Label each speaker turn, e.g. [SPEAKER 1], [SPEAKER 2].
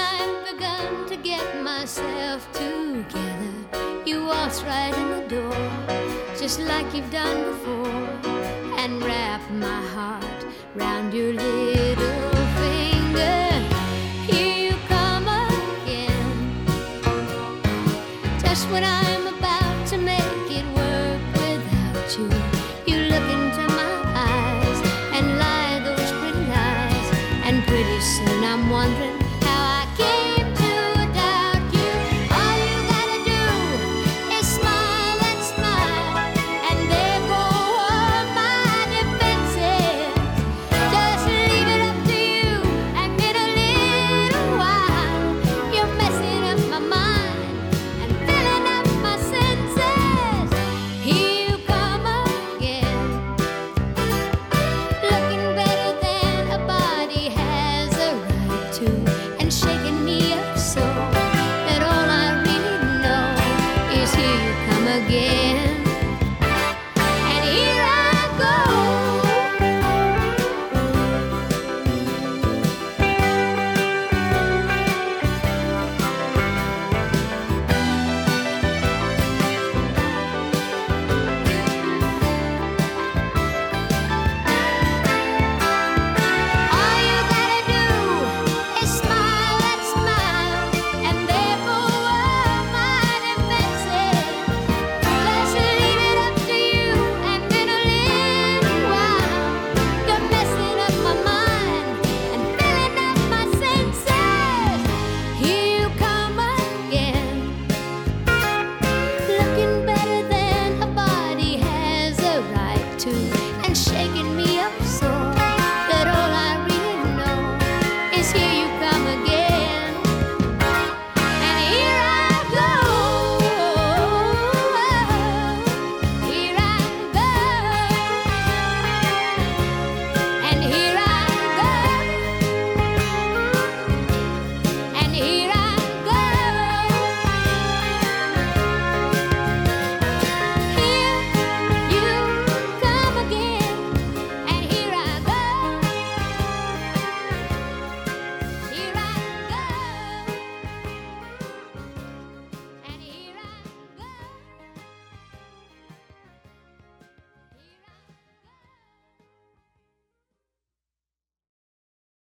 [SPEAKER 1] I've begun to get myself together, you waltz right in the door, just like you've done before, and wrap my heart round your little finger. Here you come again, just when I'm about to make it work without you. You look into my eyes and lie those pretty lies, and pretty soon I'm wondering how I came to doubt you. All you gotta do is smile and smile, and there go all my defenses. Just leave it up to you, and in a little while you're messing up my mind and filling up my senses. Here you come again, looking better than a body has a right to, and shaking